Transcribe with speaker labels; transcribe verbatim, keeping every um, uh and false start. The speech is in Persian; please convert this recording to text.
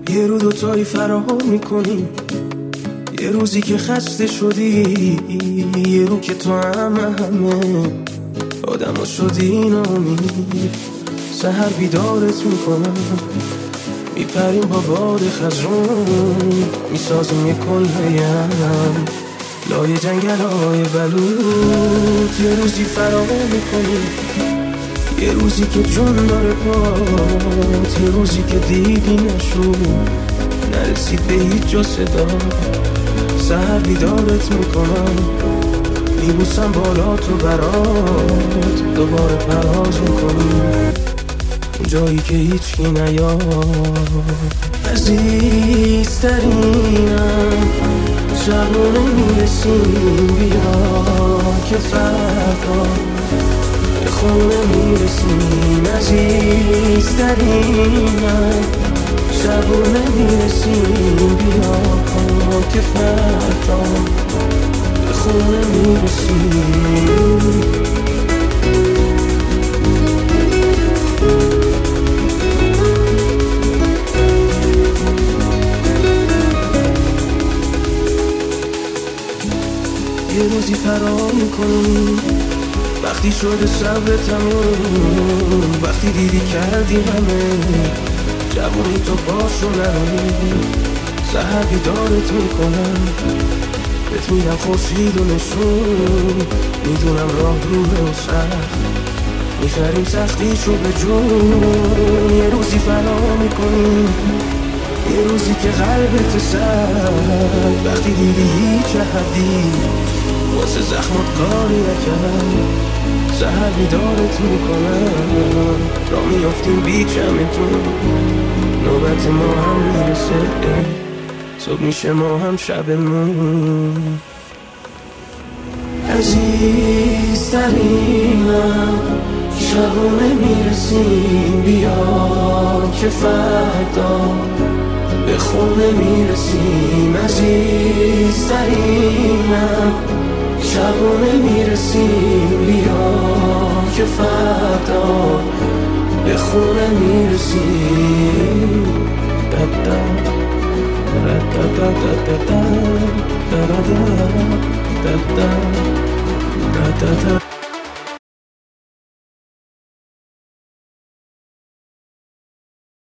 Speaker 1: یه رو دوتایی فرار میکنیم، یه روزی که خسته شدی، یه رو که تو همه همه آدم ها شدی ناامید. سحر بیدارت میکنم، میپریم با باد خزرون، میسازیم یه کلهیم لای جنگل های بلوط. یه روزی فرار میکنیم، یه روزی که جون داره پات، یه روزی که دیدی نشد نرسید به هیچ جا صدا. سحر بیدارت میکنم، میبوسم بالا تو برات، دوباره پرواز میکنیم جایی که هیچکی نیاد. عزیزترینم شبونه میرسیم، بیا که فردا به خونه میرسیم. عزیزترینم شبونه میرسیم، بیا که فردا به خونه میرسیم. یه روزی فرار میکنیم، وقتی شده صبر تموم، وقتی دیدی کردی همه جوونی تو باشو نرانی. سحر بیدارت میکنم، بهت میدم خورشید و نشون، میدونم راه دوره و سخت، میخریم سختیشو به جون. یه روزی فرار میکنیم، یه روزی که قلبت سرد، وقتی دیدی هیچ حدی واسه زخمت کاری نکرد. سحر بیدارت میکنم، را میافتیم بیچمتون، نوبت ما هم میرسه، صبح میشه ما هم شبمون. عزیزترینم شبونه میرسیم، بیا که فردا به خونه میرسیم. عزیزترینم شبونه میرسیم، بیا که فردا به خونه میرسیم. دادا دادا دادا دادا دادا دادا